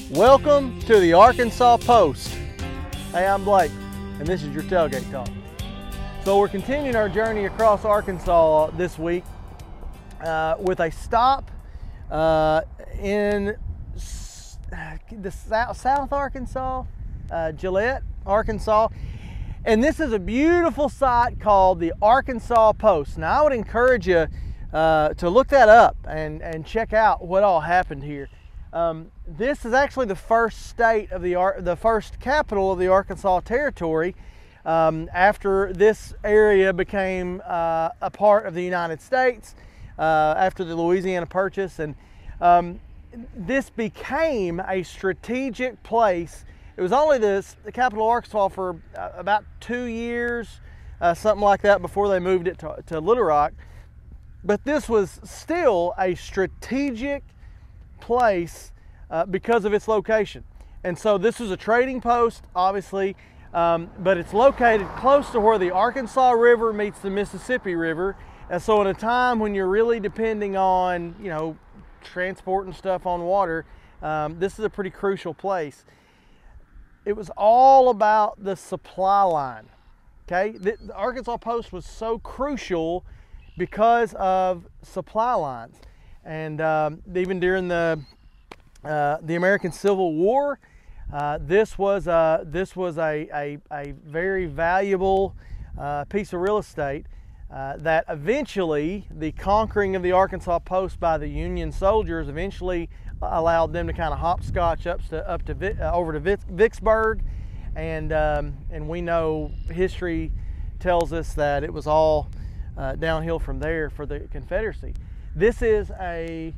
Welcome to the Arkansas Post. Hey, I'm Blake, and this is your Tailgate Talk. So we're continuing our journey across Arkansas this week with a stop in the South Arkansas, Gillette, Arkansas. And this is a beautiful site called the Arkansas Post. Now I would encourage you to look that up and check out what all happened here. This is actually the first state of the first capital of the Arkansas Territory after this area became a part of the United States after the Louisiana Purchase, and this became a strategic place. It was only the capital of Arkansas for about 2 years, something like that, before they moved it to Little Rock. But this was still a strategic place because of its location. And so this is a trading post, obviously, but it's located close to where the Arkansas River meets the Mississippi River. And so in a time when you're really depending on, transporting stuff on water, this is a pretty crucial place. It was all about the supply line, okay? The Arkansas Post was so crucial because of supply lines. And even during the American Civil War, this was a very valuable piece of real estate that eventually the conquering of the Arkansas Post by the Union soldiers eventually allowed them to kind of hopscotch over to Vicksburg, and we know history tells us that it was all downhill from there for the Confederacy. This is a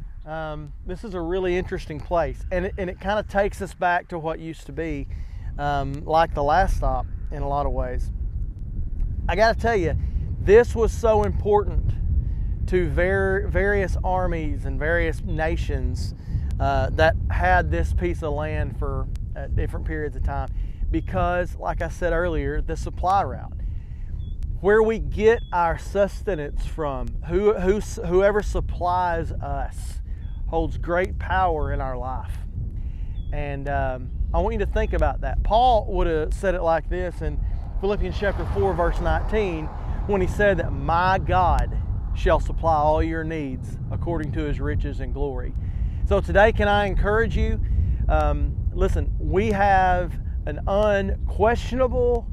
really interesting place, and it kind of takes us back to what used to be like the last stop in a lot of ways. I got to tell you, this was so important to various armies and various nations that had this piece of land for different periods of time, because, like I said earlier, the supply route, where we get our sustenance from, whoever supplies us, holds great power in our life. And I want you to think about that. Paul would have said it like this in Philippians chapter 4, verse 19, when he said that my God shall supply all your needs according to his riches and glory. So today, can I encourage you? Listen, we have an unquestionable,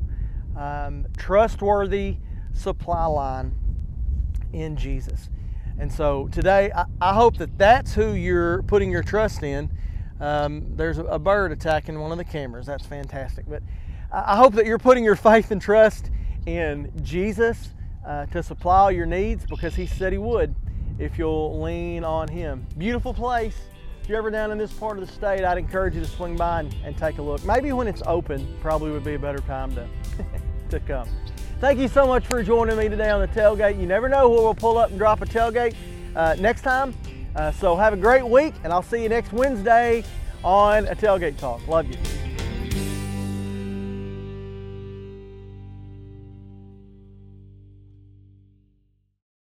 trustworthy supply line in Jesus. And so today, I hope that that's who you're putting your trust in. There's a bird attacking one of the cameras. That's fantastic. But I hope that you're putting your faith and trust in Jesus to supply all your needs, because he said he would if you'll lean on him. Beautiful place. If you're ever down in this part of the state, I'd encourage you to swing by and take a look. Maybe when it's open, probably would be a better time to come. Thank you so much for joining me today on the Tailgate. You never know where we'll pull up and drop a tailgate next time. So have a great week, and I'll see you next Wednesday on a Tailgate Talk. Love you.